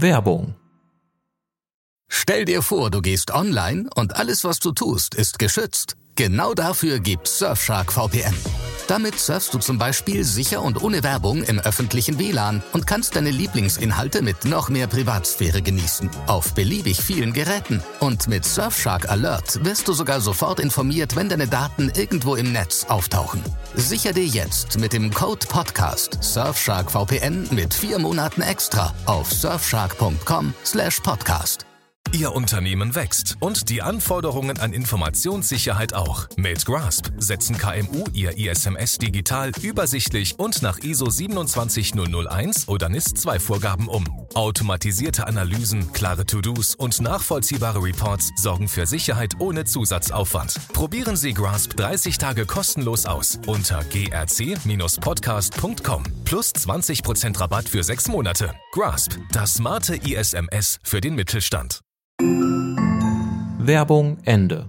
Werbung. Stell dir vor, du gehst online und alles, was du tust, ist geschützt. Genau dafür gibt's Surfshark VPN. Damit surfst du zum Beispiel sicher und ohne Werbung im öffentlichen WLAN und kannst deine Lieblingsinhalte mit noch mehr Privatsphäre genießen. Auf beliebig vielen Geräten. Und mit Surfshark Alert wirst du sogar sofort informiert, wenn deine Daten irgendwo im Netz auftauchen. Sicher dir jetzt mit dem Code PODCAST Surfshark VPN mit 4 Monaten extra auf surfshark.com/podcast. Ihr Unternehmen wächst und die Anforderungen an Informationssicherheit auch. Mit Grasp setzen KMU ihr ISMS digital, übersichtlich und nach ISO 27001 oder NIS-2-Vorgaben um. Automatisierte Analysen, klare To-Dos und nachvollziehbare Reports sorgen für Sicherheit ohne Zusatzaufwand. Probieren Sie Grasp 30 Tage kostenlos aus unter grc-podcast.com. Plus 20% Rabatt für 6 Monate. Grasp, das smarte ISMS für den Mittelstand. Werbung Ende.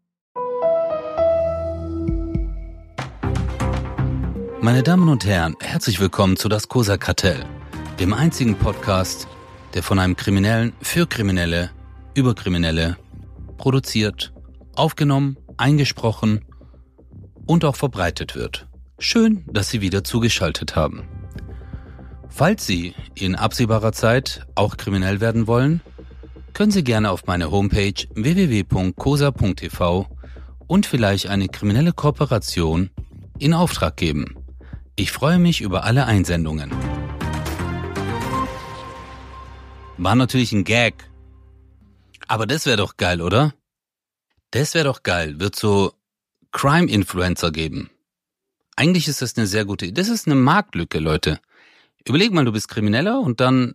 Meine Damen und Herren, herzlich willkommen zu Das Cosa-Kartell, dem einzigen Podcast, der von einem Kriminellen für Kriminelle, über Kriminelle produziert, aufgenommen, eingesprochen und auch verbreitet wird. Schön, dass Sie wieder zugeschaltet haben. Falls Sie in absehbarer Zeit auch kriminell werden wollen, können Sie gerne auf meine Homepage www.cosa.tv und vielleicht eine kriminelle Kooperation in Auftrag geben. Ich freue mich über alle Einsendungen. War natürlich ein Gag. Aber das wäre doch geil, oder? Das wäre doch geil. Wird so Crime-Influencer geben. Eigentlich ist das eine sehr gute Idee. Das ist eine Marktlücke, Leute. Überleg mal, du bist Krimineller und dann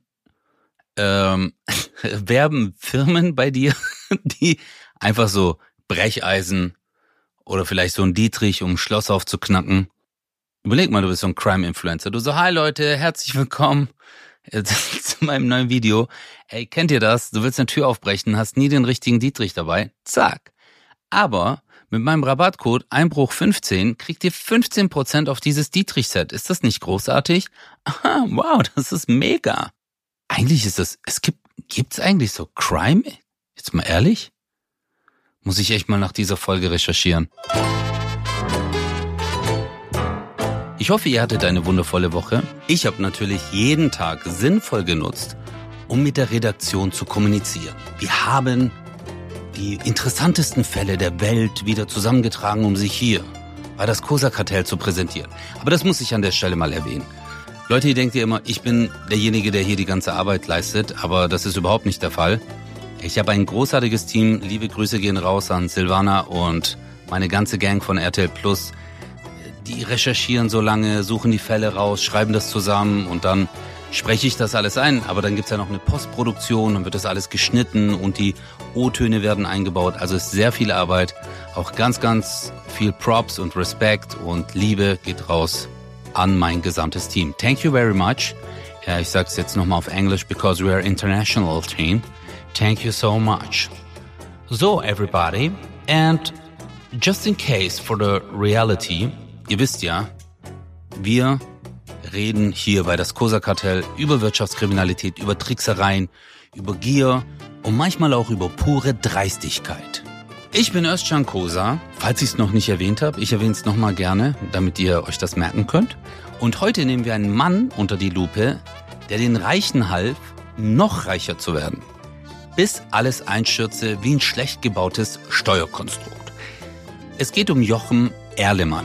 werben Firmen bei dir, die einfach so Brecheisen oder vielleicht so ein Dietrich, um ein Schloss aufzuknacken. Überleg mal, du bist so ein Crime-Influencer. Du so, hi Leute, herzlich willkommen zu meinem neuen Video. Ey, kennt ihr das? Du willst eine Tür aufbrechen, hast nie den richtigen Dietrich dabei. Zack. Aber mit meinem Rabattcode Einbruch15 kriegt ihr 15% auf dieses Dietrich-Set. Ist das nicht großartig? Aha, wow, das ist mega. Eigentlich ist das, gibt's eigentlich so Crime? Jetzt mal ehrlich? Muss ich echt mal nach dieser Folge recherchieren. Ich hoffe, ihr hattet eine wundervolle Woche. Ich habe natürlich jeden Tag sinnvoll genutzt, um mit der Redaktion zu kommunizieren. Wir haben die interessantesten Fälle der Welt wieder zusammengetragen, um sich hier bei das Cosa-Kartell zu präsentieren. Aber das muss ich an der Stelle mal erwähnen. Leute, ihr denkt ja immer, ich bin derjenige, der hier die ganze Arbeit leistet, aber das ist überhaupt nicht der Fall. Ich habe ein großartiges Team, liebe Grüße gehen raus an Silvana und meine ganze Gang von RTL Plus. Die recherchieren so lange, suchen die Fälle raus, schreiben das zusammen und dann spreche ich das alles ein. Aber dann gibt's ja noch eine Postproduktion, dann wird das alles geschnitten und die O-Töne werden eingebaut. Also ist sehr viel Arbeit, auch ganz, ganz viel Props und Respekt und Liebe geht raus an mein gesamtes Team. Thank you very much. Ja, ich sag's jetzt nochmal auf Englisch, because we are international team. Thank you so much. So, everybody, and just in case for the reality, ihr wisst ja, wir reden hier bei das Cosa-Kartell über Wirtschaftskriminalität, über Tricksereien, über Gier und manchmal auch über pure Dreistigkeit. Ich bin Özcan Cosa, falls ich es noch nicht erwähnt habe. Ich erwähne es nochmal gerne, damit ihr euch das merken könnt. Und heute nehmen wir einen Mann unter die Lupe, der den Reichen half, noch reicher zu werden. Bis alles einstürzte wie ein schlecht gebautes Steuerkonstrukt. Es geht um Jochem Erlemann.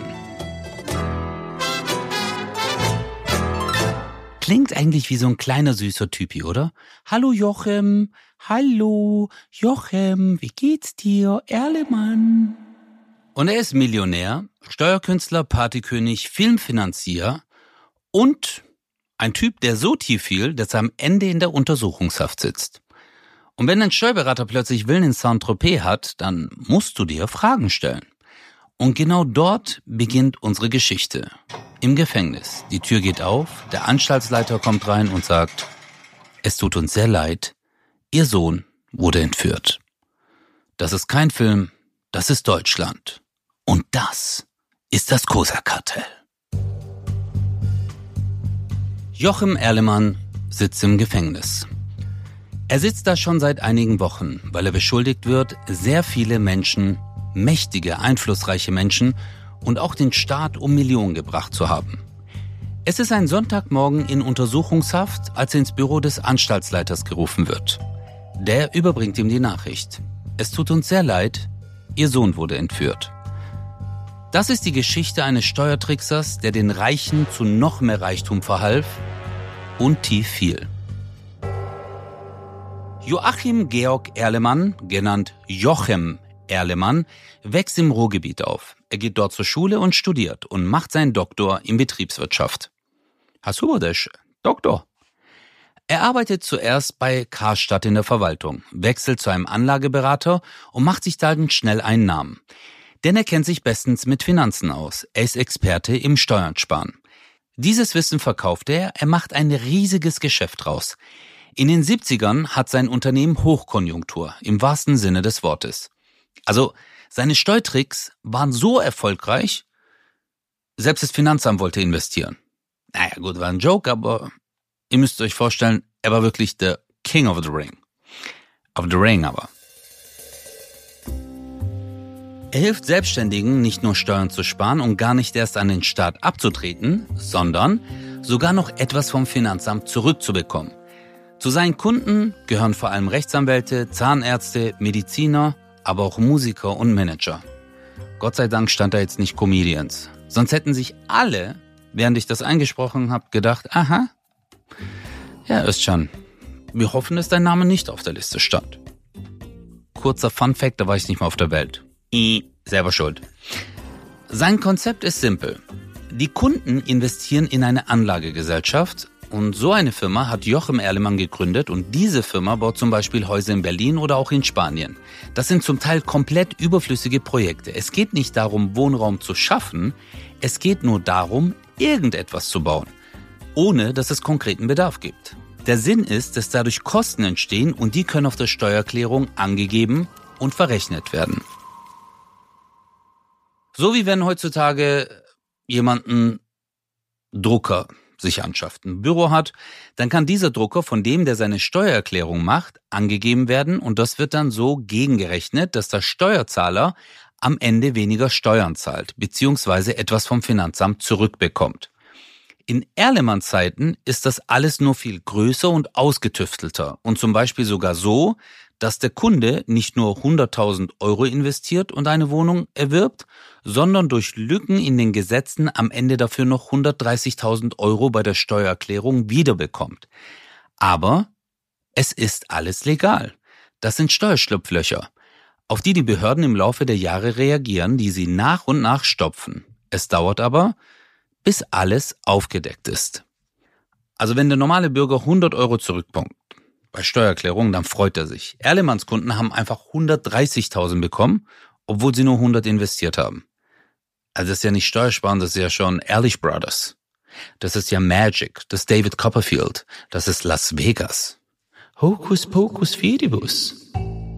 Klingt eigentlich wie so ein kleiner süßer Typi, oder? Hallo Jochem, hallo Jochem, wie geht's dir, Erlemann? Und er ist Millionär, Steuerkünstler, Partykönig, Filmfinanzier und ein Typ, der so tief fiel, dass er am Ende in der Untersuchungshaft sitzt. Und wenn ein Steuerberater plötzlich Villen in Saint-Tropez hat, dann musst du dir Fragen stellen. Und genau dort beginnt unsere Geschichte. Im Gefängnis. Die Tür geht auf, der Anstaltsleiter kommt rein und sagt, es tut uns sehr leid, Ihr Sohn wurde entführt. Das ist kein Film, das ist Deutschland. Und das ist das Cosa-Kartell. Jochem Erlemann sitzt im Gefängnis. Er sitzt da schon seit einigen Wochen, weil er beschuldigt wird, sehr viele Menschen, mächtige, einflussreiche Menschen und auch den Staat um Millionen gebracht zu haben. Es ist ein Sonntagmorgen in Untersuchungshaft, als er ins Büro des Anstaltsleiters gerufen wird. Der überbringt ihm die Nachricht. Es tut uns sehr leid, Ihr Sohn wurde entführt. Das ist die Geschichte eines Steuertricksers, der den Reichen zu noch mehr Reichtum verhalf und tief fiel. Joachim Georg Erlemann, genannt Jochem Erlemann, wächst im Ruhrgebiet auf. Er geht dort zur Schule und studiert und macht seinen Doktor in Betriebswirtschaft. Hast du das? Doktor? Er arbeitet zuerst bei Karstadt in der Verwaltung, wechselt zu einem Anlageberater und macht sich dann schnell einen Namen. Denn er kennt sich bestens mit Finanzen aus. Er ist Experte im Steuern sparen. Dieses Wissen verkauft er macht ein riesiges Geschäft draus. In den 70ern hat sein Unternehmen Hochkonjunktur, im wahrsten Sinne des Wortes. Also seine Steuertricks waren so erfolgreich, selbst das Finanzamt wollte investieren. Naja gut, war ein Joke, aber ihr müsst euch vorstellen, er war wirklich der King of the Ring. Of the Ring aber. Er hilft Selbstständigen, nicht nur Steuern zu sparen und gar nicht erst an den Staat abzutreten, sondern sogar noch etwas vom Finanzamt zurückzubekommen. Zu seinen Kunden gehören vor allem Rechtsanwälte, Zahnärzte, Mediziner, aber auch Musiker und Manager. Gott sei Dank stand da jetzt nicht Comedians. Sonst hätten sich alle, während ich das eingesprochen habe, gedacht, aha, ja Özcan, wir hoffen, dass dein Name nicht auf der Liste stand. Kurzer Funfact, da war ich nicht mal auf der Welt. Selber schuld. Sein Konzept ist simpel. Die Kunden investieren in eine Anlagegesellschaft und so eine Firma hat Jochem Erlemann gegründet und diese Firma baut zum Beispiel Häuser in Berlin oder auch in Spanien. Das sind zum Teil komplett überflüssige Projekte. Es geht nicht darum, Wohnraum zu schaffen, es geht nur darum, irgendetwas zu bauen, ohne dass es konkreten Bedarf gibt. Der Sinn ist, dass dadurch Kosten entstehen und die können auf der Steuererklärung angegeben und verrechnet werden. So wie wenn heutzutage jemand einen Drucker sich anschafft, ein Büro hat, dann kann dieser Drucker von dem, der seine Steuererklärung macht, angegeben werden und das wird dann so gegengerechnet, dass der Steuerzahler am Ende weniger Steuern zahlt, beziehungsweise etwas vom Finanzamt zurückbekommt. In Erlemanns Zeiten ist das alles nur viel größer und ausgetüftelter und zum Beispiel sogar so, dass der Kunde nicht nur 100.000 Euro investiert und eine Wohnung erwirbt, sondern durch Lücken in den Gesetzen am Ende dafür noch 130.000 Euro bei der Steuererklärung wiederbekommt. Aber es ist alles legal. Das sind Steuerschlupflöcher, auf die die Behörden im Laufe der Jahre reagieren, die sie nach und nach stopfen. Es dauert aber, bis alles aufgedeckt ist. Also wenn der normale Bürger 100 Euro zurückbekommt bei Steuererklärung, dann freut er sich. Erlemanns Kunden haben einfach 130.000 bekommen, obwohl sie nur 100 investiert haben. Also das ist ja nicht Steuersparen, das ist ja schon Ehrlich Brothers. Das ist ja Magic, das ist David Copperfield, das ist Las Vegas. Hokus Pokus Fidibus.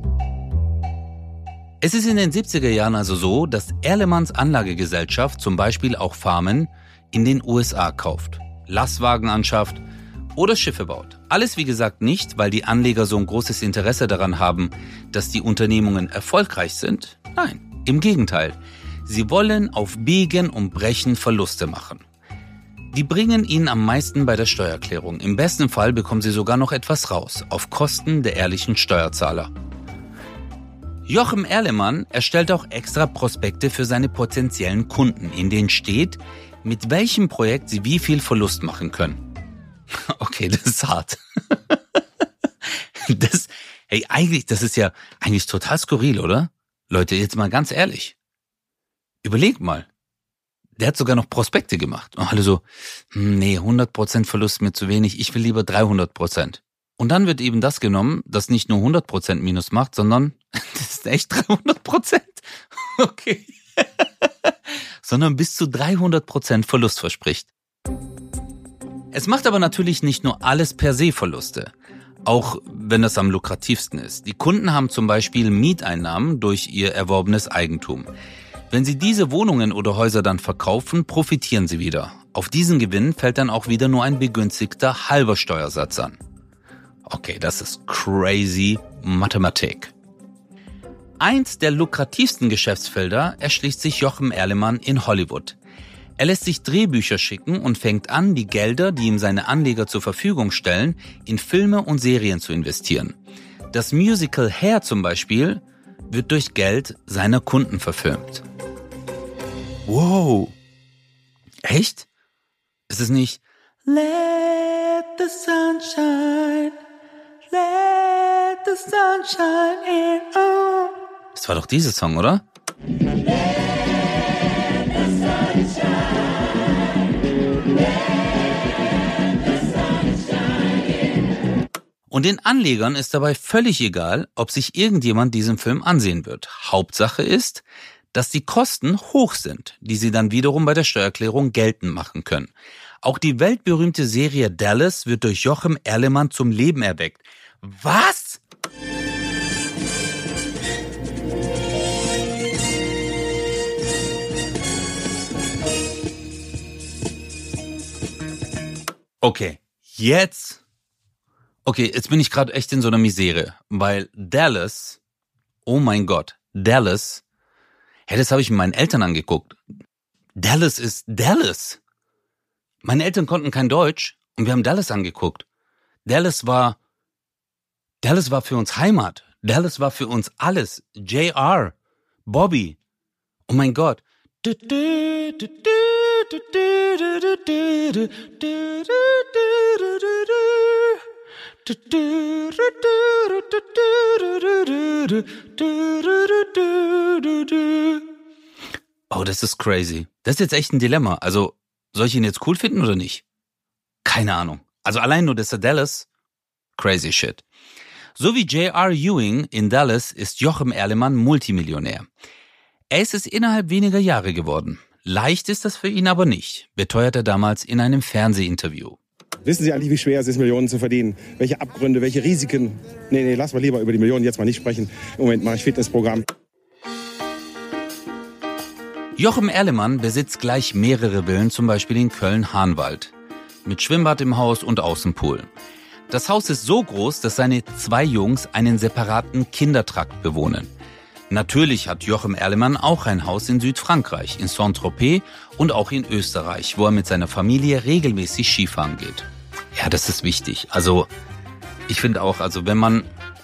Es ist in den 70er Jahren also so, dass Erlemanns Anlagegesellschaft zum Beispiel auch Farmen in den USA kauft, Lastwagen anschafft oder Schiffe baut. Alles wie gesagt nicht, weil die Anleger so ein großes Interesse daran haben, dass die Unternehmungen erfolgreich sind. Nein, im Gegenteil. Sie wollen auf Biegen und Brechen Verluste machen. Die bringen ihnen am meisten bei der Steuererklärung. Im besten Fall bekommen sie sogar noch etwas raus, auf Kosten der ehrlichen Steuerzahler. Jochem Erlemann erstellt auch extra Prospekte für seine potenziellen Kunden, in denen steht, mit welchem Projekt sie wie viel Verlust machen können. Okay, das ist hart. Das ist ja eigentlich total skurril, oder? Leute, jetzt mal ganz ehrlich. Überlegt mal. Der hat sogar noch Prospekte gemacht. Und alle so, nee, 100% Verlust mir zu wenig, ich will lieber 300%. Und dann wird eben das genommen, das nicht nur 100% Minus macht, sondern das ist echt 300%. Okay. Sondern bis zu 300% Verlust verspricht. Es macht aber natürlich nicht nur alles per se Verluste, auch wenn das am lukrativsten ist. Die Kunden haben zum Beispiel Mieteinnahmen durch ihr erworbenes Eigentum. Wenn sie diese Wohnungen oder Häuser dann verkaufen, profitieren sie wieder. Auf diesen Gewinn fällt dann auch wieder nur ein begünstigter halber Steuersatz an. Okay, das ist crazy Mathematik. Eins der lukrativsten Geschäftsfelder erschließt sich Jochem Erlemann in Hollywood. Er lässt sich Drehbücher schicken und fängt an, die Gelder, die ihm seine Anleger zur Verfügung stellen, in Filme und Serien zu investieren. Das Musical Hair zum Beispiel wird durch Geld seiner Kunden verfilmt. Wow. Echt? Ist es nicht Let the sunshine, let the sunshine in, oh. Das war doch dieser Song, oder? Und den Anlegern ist dabei völlig egal, ob sich irgendjemand diesen Film ansehen wird. Hauptsache ist, dass die Kosten hoch sind, die sie dann wiederum bei der Steuererklärung geltend machen können. Auch die weltberühmte Serie Dallas wird durch Jochem Erlemann zum Leben erweckt. Was? Okay, jetzt bin ich gerade echt in so einer Misere, weil Dallas, oh mein Gott, Dallas, das habe ich mit meinen Eltern angeguckt. Dallas ist Dallas. Meine Eltern konnten kein Deutsch und wir haben Dallas angeguckt. Dallas war für uns Heimat. Dallas war für uns alles. JR, Bobby, oh mein Gott. Oh, das ist crazy. Das ist jetzt echt ein Dilemma. Also, soll ich ihn jetzt cool finden oder nicht? Keine Ahnung. Also allein nur das Dallas, crazy shit. So wie J.R. Ewing in Dallas ist Jochem Erlemann Multimillionär. Er ist es innerhalb weniger Jahre geworden. Leicht ist das für ihn aber nicht, beteuert er damals in einem Fernsehinterview. Wissen Sie eigentlich, wie schwer es ist, Millionen zu verdienen? Welche Abgründe, welche Risiken? Nee, lass mal lieber über die Millionen jetzt mal nicht sprechen. Im Moment mache ich Fitnessprogramm. Jochem Erlemann besitzt gleich mehrere Villen, zum Beispiel in Köln-Hahnwald. Mit Schwimmbad im Haus und Außenpool. Das Haus ist so groß, dass seine 2 Jungs einen separaten Kindertrakt bewohnen. Natürlich hat Jochem Erlemann auch ein Haus in Südfrankreich, in Saint-Tropez und auch in Österreich, wo er mit seiner Familie regelmäßig Skifahren geht. Ja, das ist wichtig. Also, ich finde auch, also wenn man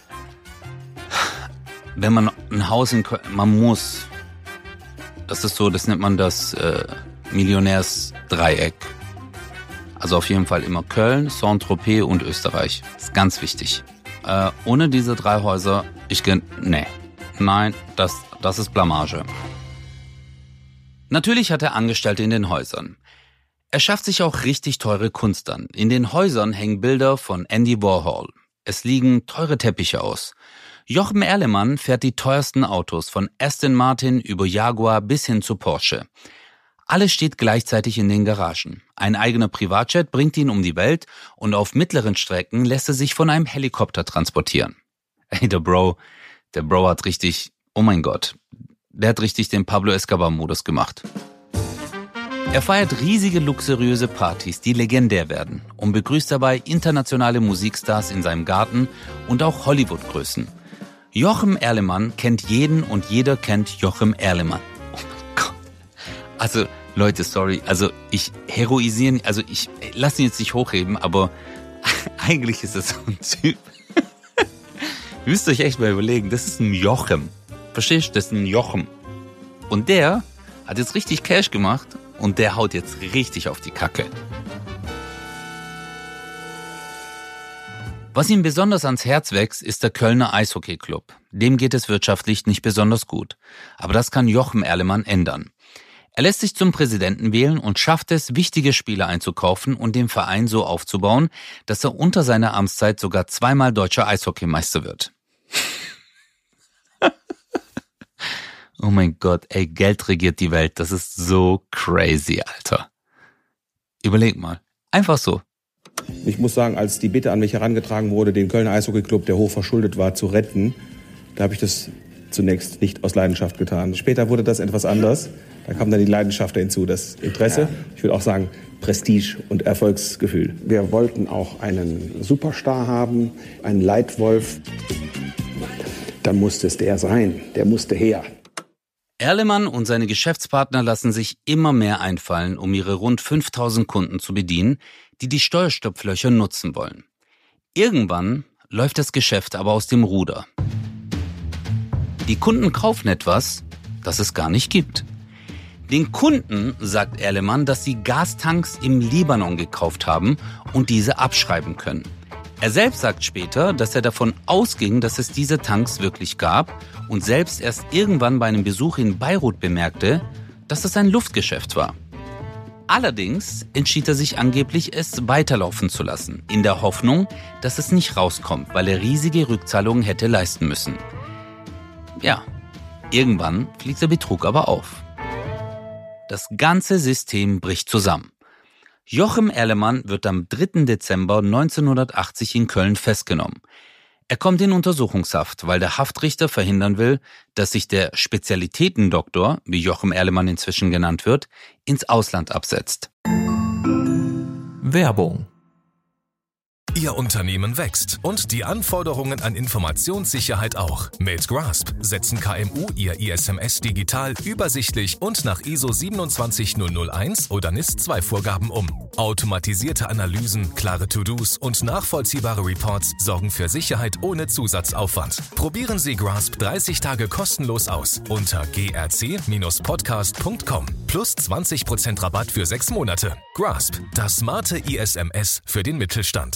ein Haus in Köln, man muss, das ist so, das nennt man das Millionärsdreieck. Also auf jeden Fall immer Köln, Saint-Tropez und Österreich. Das ist ganz wichtig. Ohne diese 3 Häuser, Nein, das ist Blamage. Natürlich hat er Angestellte in den Häusern. Er schafft sich auch richtig teure Kunst an. In den Häusern hängen Bilder von Andy Warhol. Es liegen teure Teppiche aus. Jochem Erlemann fährt die teuersten Autos, von Aston Martin über Jaguar bis hin zu Porsche. Alles steht gleichzeitig in den Garagen. Ein eigener Privatjet bringt ihn um die Welt und auf mittleren Strecken lässt er sich von einem Helikopter transportieren. Ey, der Bro hat richtig, oh mein Gott, der hat richtig den Pablo Escobar-Modus gemacht. Er feiert riesige, luxuriöse Partys, die legendär werden und begrüßt dabei internationale Musikstars in seinem Garten und auch Hollywood-Größen. Jochem Erlemann kennt jeden und jeder kennt Jochem Erlemann. Oh mein Gott. Also, Leute, sorry, ich lasse ihn jetzt nicht hochheben, aber eigentlich ist das so ein Typ. Ihr müsst euch echt mal überlegen, das ist ein Jochem. Verstehst du? Das ist ein Jochem. Und der hat jetzt richtig Cash gemacht und der haut jetzt richtig auf die Kacke. Was ihm besonders ans Herz wächst, ist der Kölner Eishockey-Club. Dem geht es wirtschaftlich nicht besonders gut. Aber das kann Jochem Erlemann ändern. Er lässt sich zum Präsidenten wählen und schafft es, wichtige Spieler einzukaufen und den Verein so aufzubauen, dass er unter seiner Amtszeit sogar 2-mal deutscher Eishockeymeister wird. Oh mein Gott, ey, Geld regiert die Welt. Das ist so crazy, Alter. Überleg mal. Einfach so. Ich muss sagen, als die Bitte an mich herangetragen wurde, den Kölner Eishockey-Club, der hoch verschuldet war, zu retten, da habe ich das zunächst nicht aus Leidenschaft getan. Später wurde das etwas anders. Da kam dann die Leidenschaft hinzu, das Interesse, ich würde auch sagen Prestige und Erfolgsgefühl. Wir wollten auch einen Superstar haben, einen Leitwolf. Dann musste es der sein, der musste her. Erlemann und seine Geschäftspartner lassen sich immer mehr einfallen, um ihre rund 5000 Kunden zu bedienen, die die Steuerstopflöcher nutzen wollen. Irgendwann läuft das Geschäft aber aus dem Ruder. Die Kunden kaufen etwas, das es gar nicht gibt. Den Kunden sagt Erlemann, dass sie Gastanks im Libanon gekauft haben und diese abschreiben können. Er selbst sagt später, dass er davon ausging, dass es diese Tanks wirklich gab und selbst erst irgendwann bei einem Besuch in Beirut bemerkte, dass es ein Luftgeschäft war. Allerdings entschied er sich angeblich, es weiterlaufen zu lassen, in der Hoffnung, dass es nicht rauskommt, weil er riesige Rückzahlungen hätte leisten müssen. Ja, irgendwann fliegt der Betrug aber auf. Das ganze System bricht zusammen. Jochem Erlemann wird am 3. Dezember 1980 in Köln festgenommen. Er kommt in Untersuchungshaft, weil der Haftrichter verhindern will, dass sich der Spezialitätendoktor, wie Jochem Erlemann inzwischen genannt wird, ins Ausland absetzt. Werbung. Ihr Unternehmen wächst und die Anforderungen an Informationssicherheit auch. Mit Grasp setzen KMU ihr ISMS digital, übersichtlich und nach ISO 27001 oder NIS-2-Vorgaben um. Automatisierte Analysen, klare To-Dos und nachvollziehbare Reports sorgen für Sicherheit ohne Zusatzaufwand. Probieren Sie Grasp 30 Tage kostenlos aus unter grc-podcast.com. Plus 20% Rabatt für 6 Monate. Grasp, das smarte ISMS für den Mittelstand.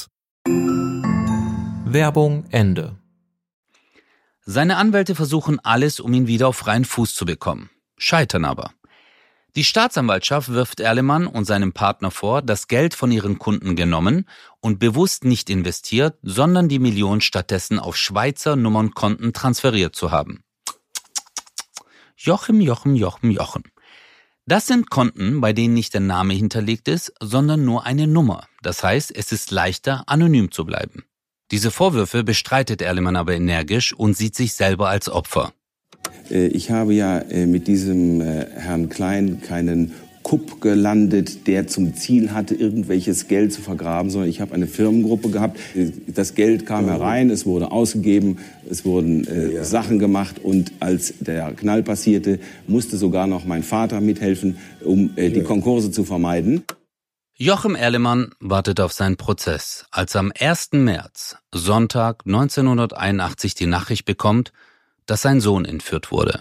Werbung Ende. Seine Anwälte versuchen alles, um ihn wieder auf freien Fuß zu bekommen, scheitern aber. Die Staatsanwaltschaft wirft Erlemann und seinem Partner vor, das Geld von ihren Kunden genommen und bewusst nicht investiert, sondern die Millionen stattdessen auf Schweizer Nummernkonten transferiert zu haben. Jochem. Das sind Konten, bei denen nicht der Name hinterlegt ist, sondern nur eine Nummer. Das heißt, es ist leichter, anonym zu bleiben. Diese Vorwürfe bestreitet Erlemann aber energisch und sieht sich selber als Opfer. Ich habe ja mit diesem Herrn Klein keinen Kupp gelandet, der zum Ziel hatte, irgendwelches Geld zu vergraben, sondern ich habe eine Firmengruppe gehabt. Das Geld kam herein, es wurde ausgegeben, es wurden Sachen gemacht und als der Knall passierte, musste sogar noch mein Vater mithelfen, um die Konkurse zu vermeiden. Jochem Erlemann wartet auf seinen Prozess, als er am 1. März, Sonntag 1981, die Nachricht bekommt, dass sein Sohn entführt wurde.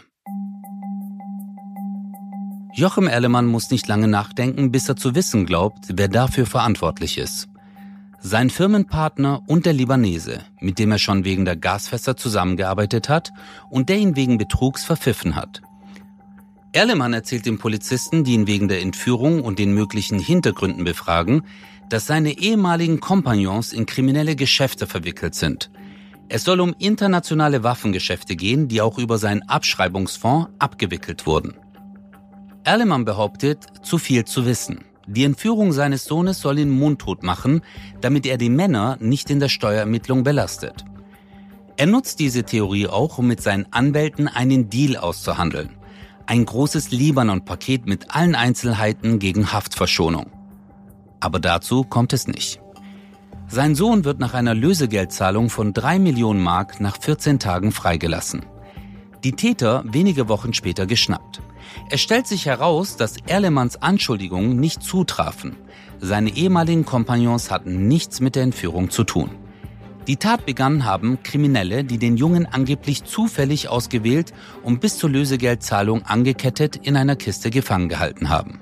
Jochem Erlemann muss nicht lange nachdenken, bis er zu wissen glaubt, wer dafür verantwortlich ist. Sein Firmenpartner und der Libanese, mit dem er schon wegen der Gasfässer zusammengearbeitet hat und der ihn wegen Betrugs verpfiffen hat. Erlemann erzählt den Polizisten, die ihn wegen der Entführung und den möglichen Hintergründen befragen, dass seine ehemaligen Kompagnons in kriminelle Geschäfte verwickelt sind. Es soll um internationale Waffengeschäfte gehen, die auch über seinen Abschreibungsfonds abgewickelt wurden. Erlemann behauptet, zu viel zu wissen. Die Entführung seines Sohnes soll ihn mundtot machen, damit er die Männer nicht in der Steuerermittlung belastet. Er nutzt diese Theorie auch, um mit seinen Anwälten einen Deal auszuhandeln. Ein großes Libanon-Paket mit allen Einzelheiten gegen Haftverschonung. Aber dazu kommt es nicht. Sein Sohn wird nach einer Lösegeldzahlung von 3 Millionen Mark nach 14 Tagen freigelassen. Die Täter wenige Wochen später geschnappt. Es stellt sich heraus, dass Erlemanns Anschuldigungen nicht zutrafen. Seine ehemaligen Kompagnons hatten nichts mit der Entführung zu tun. Die Tat begangen haben Kriminelle, die den Jungen angeblich zufällig ausgewählt und bis zur Lösegeldzahlung angekettet in einer Kiste gefangen gehalten haben.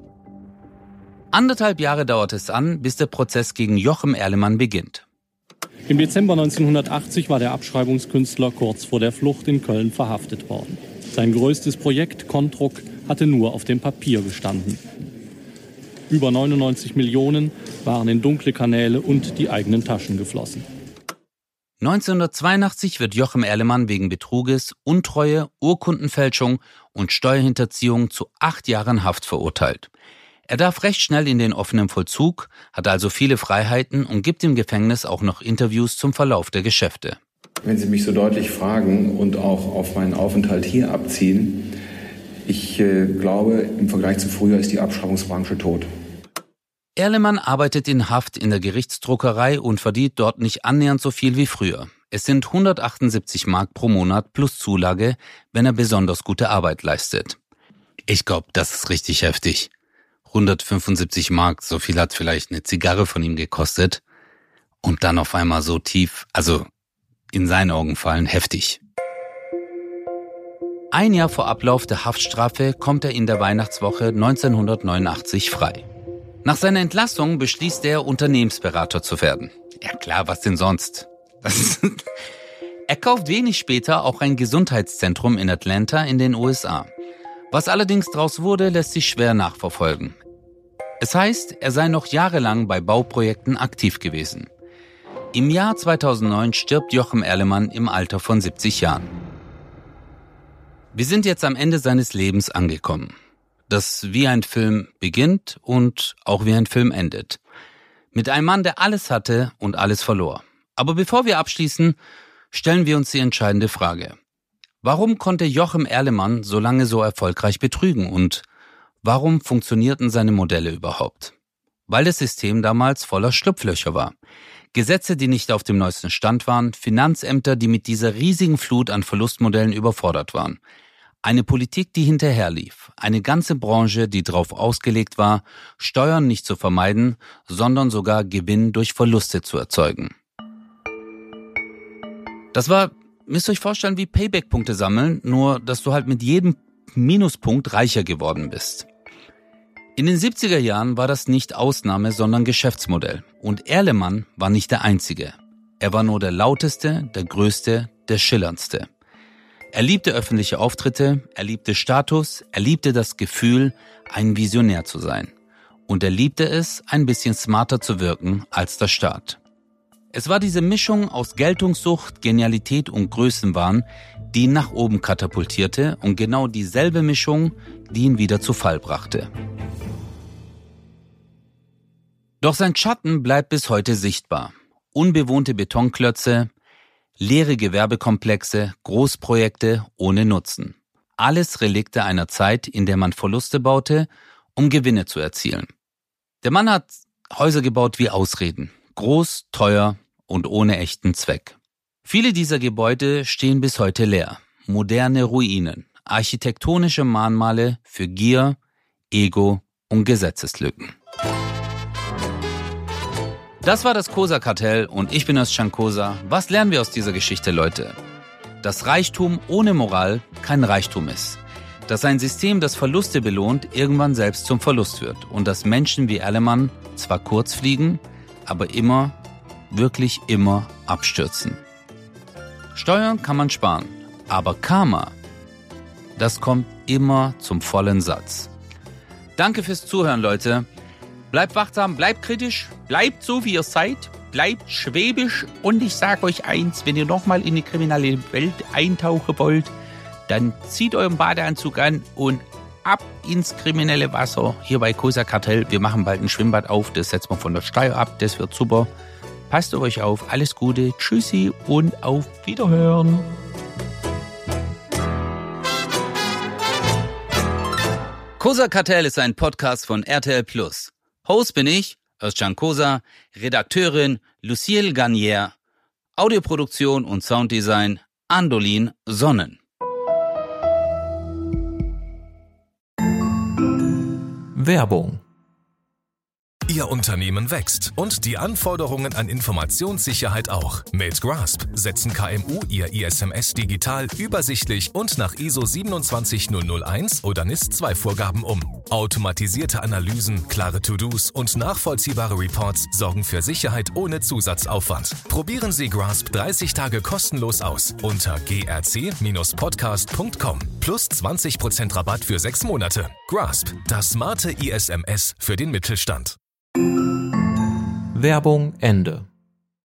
1,5 Jahre dauert es an, bis der Prozess gegen Jochem Erlemann beginnt. Im Dezember 1980 war der Abschreibungskünstler kurz vor der Flucht in Köln verhaftet worden. Sein größtes Projekt, Contruck, hatte nur auf dem Papier gestanden. Über 99 Millionen waren in dunkle Kanäle und die eigenen Taschen geflossen. 1982 wird Jochem Erlemann wegen Betruges, Untreue, Urkundenfälschung und Steuerhinterziehung zu 8 Jahren Haft verurteilt. Er darf recht schnell in den offenen Vollzug, hat also viele Freiheiten und gibt im Gefängnis auch noch Interviews zum Verlauf der Geschäfte. Wenn Sie mich so deutlich fragen und auch auf meinen Aufenthalt hier abziehen, ich glaube, im Vergleich zu früher ist die Abschreibungsbranche tot. Erlemann arbeitet in Haft in der Gerichtsdruckerei und verdient dort nicht annähernd so viel wie früher. Es sind 178 Mark pro Monat plus Zulage, wenn er besonders gute Arbeit leistet. Ich glaube, das ist richtig heftig. 175 Mark, so viel hat vielleicht eine Zigarre von ihm gekostet. Und dann auf einmal so tief, also in seinen Augen fallen, heftig. Ein Jahr vor Ablauf der Haftstrafe kommt er in der Weihnachtswoche 1989 frei. Nach seiner Entlassung beschließt er, Unternehmensberater zu werden. Ja klar, was denn sonst? Er kauft wenig später auch ein Gesundheitszentrum in Atlanta in den USA. Was allerdings daraus wurde, lässt sich schwer nachverfolgen. Es heißt, er sei noch jahrelang bei Bauprojekten aktiv gewesen. Im Jahr 2009 stirbt Jochem Erlemann im Alter von 70 Jahren. Wir sind jetzt am Ende seines Lebens angekommen, das wie ein Film beginnt und auch wie ein Film endet. Mit einem Mann, der alles hatte und alles verlor. Aber bevor wir abschließen, stellen wir uns die entscheidende Frage. Warum konnte Jochem Erlemann so lange so erfolgreich betrügen und warum funktionierten seine Modelle überhaupt? Weil das System damals voller Schlupflöcher war. Gesetze, die nicht auf dem neuesten Stand waren, Finanzämter, die mit dieser riesigen Flut an Verlustmodellen überfordert waren. Eine Politik, die hinterherlief, eine ganze Branche, die darauf ausgelegt war, Steuern nicht zu vermeiden, sondern sogar Gewinn durch Verluste zu erzeugen. Das war, müsst ihr euch vorstellen, wie Payback-Punkte sammeln, nur dass du halt mit jedem Minuspunkt reicher geworden bist. In den 70er Jahren war das nicht Ausnahme, sondern Geschäftsmodell. Und Erlemann war nicht der Einzige. Er war nur der lauteste, der größte, der schillerndste. Er liebte öffentliche Auftritte, er liebte Status, er liebte das Gefühl, ein Visionär zu sein. Und er liebte es, ein bisschen smarter zu wirken als der Staat. Es war diese Mischung aus Geltungssucht, Genialität und Größenwahn, die ihn nach oben katapultierte und genau dieselbe Mischung, die ihn wieder zu Fall brachte. Doch sein Schatten bleibt bis heute sichtbar. Unbewohnte Betonklötze, leere Gewerbekomplexe, Großprojekte ohne Nutzen. Alles Relikte einer Zeit, in der man Verluste baute, um Gewinne zu erzielen. Der Mann hat Häuser gebaut wie Ausreden. Groß, teuer und ohne echten Zweck. Viele dieser Gebäude stehen bis heute leer. Moderne Ruinen. Architektonische Mahnmale für Gier, Ego und Gesetzeslücken. Das war das Kosa-Kartell und ich bin Özcan Kosa. Was lernen wir aus dieser Geschichte, Leute? Dass Reichtum ohne Moral kein Reichtum ist. Dass ein System, das Verluste belohnt, irgendwann selbst zum Verlust wird. Und dass Menschen wie Erlemann zwar kurz fliegen, aber immer, wirklich immer abstürzen. Steuern kann man sparen, aber Karma, das kommt immer zum vollen Satz. Danke fürs Zuhören, Leute. Bleibt wachsam, bleibt kritisch, bleibt so, wie ihr seid, bleibt schwäbisch und ich sage euch eins, wenn ihr nochmal in die kriminelle Welt eintauchen wollt, dann zieht euren Badeanzug an und ab ins kriminelle Wasser hier bei Kosa Kartell. Wir machen bald ein Schwimmbad auf, das setzen wir von der Steuer ab, das wird super. Passt auf euch auf, alles Gute, tschüssi und auf Wiederhören. Kosa Kartell ist ein Podcast von RTL+. Host bin ich, Özcan Kosa, Redakteurin Lucille Garnier, Audioproduktion und Sounddesign Andolin Sonnen. Werbung. Ihr Unternehmen wächst und die Anforderungen an Informationssicherheit auch. Mit Grasp setzen KMU ihr ISMS digital, übersichtlich und nach ISO 27001 oder NIS-2-Vorgaben um. Automatisierte Analysen, klare To-Dos und nachvollziehbare Reports sorgen für Sicherheit ohne Zusatzaufwand. Probieren Sie Grasp 30 Tage kostenlos aus unter grc-podcast.com. Plus 20% Rabatt für 6 Monate. Grasp, das smarte ISMS für den Mittelstand. Werbung Ende.